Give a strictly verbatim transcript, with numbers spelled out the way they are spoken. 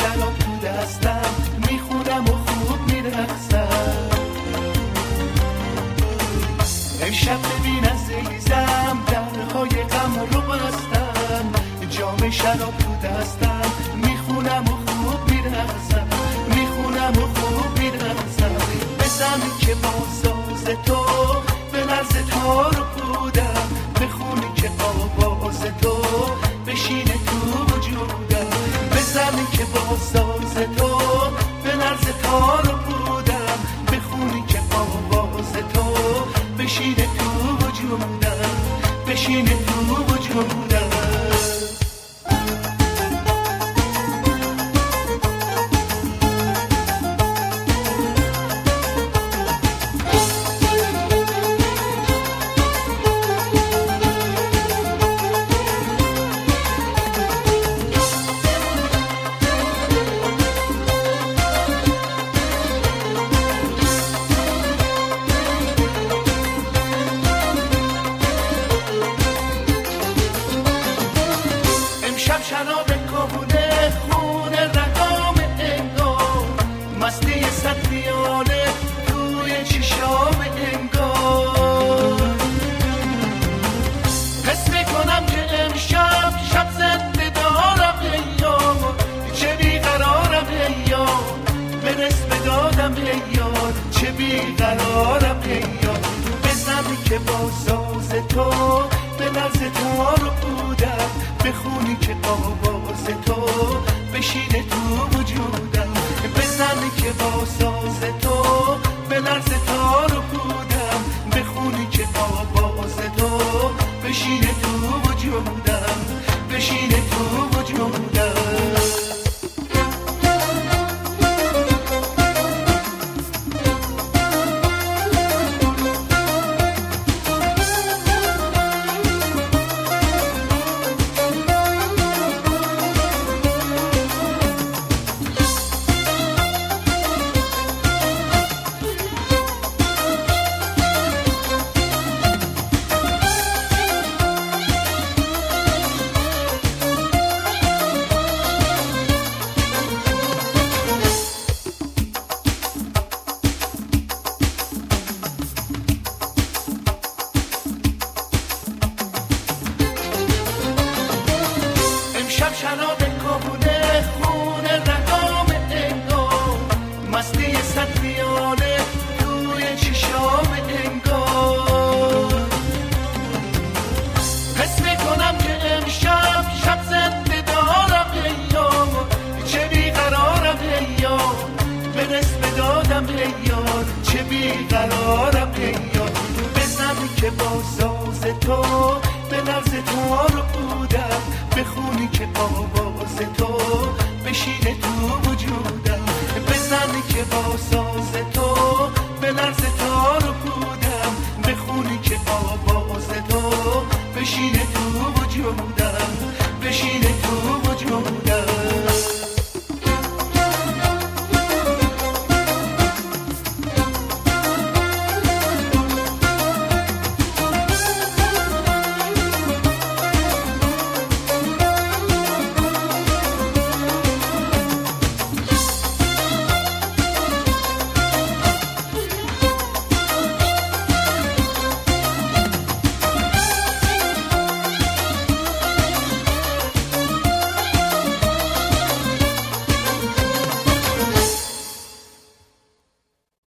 شراب تو دستم میخونم و خوب میرقصم. امشب ببین عزیزم درهای غم رو بستم، جام شراب تو دستم میخونم و خوب میرقصم، میخونم و خوب میرقصم. بزن که با ساز تو به لرز تار و پودم، بخونی که آواز تو بشینه تو وجودم. بزن که با ساز تو به لرز تار و پودم، بخونی که آواز تو بشینه تو وجودم، بشینه تو وجودم. چه بیقرارم ایام. بزن که با ساز تو به لرز تار و پودم، بخونی که آواز تو بشینه تو وجودم. بزن که با ساز تو به لرز تار و پودم، بخونی که آواز تو بشینه تو وجودم، بشینه تو وجودم. چه بیقرارم ایام. بزن که با ساز تو به لرز تار و پودم، بخونی که آواز تو بشینه تو وجودم. بزن که با ساز تو به لرز تار و پودم، بخونی که آواز تو بشینه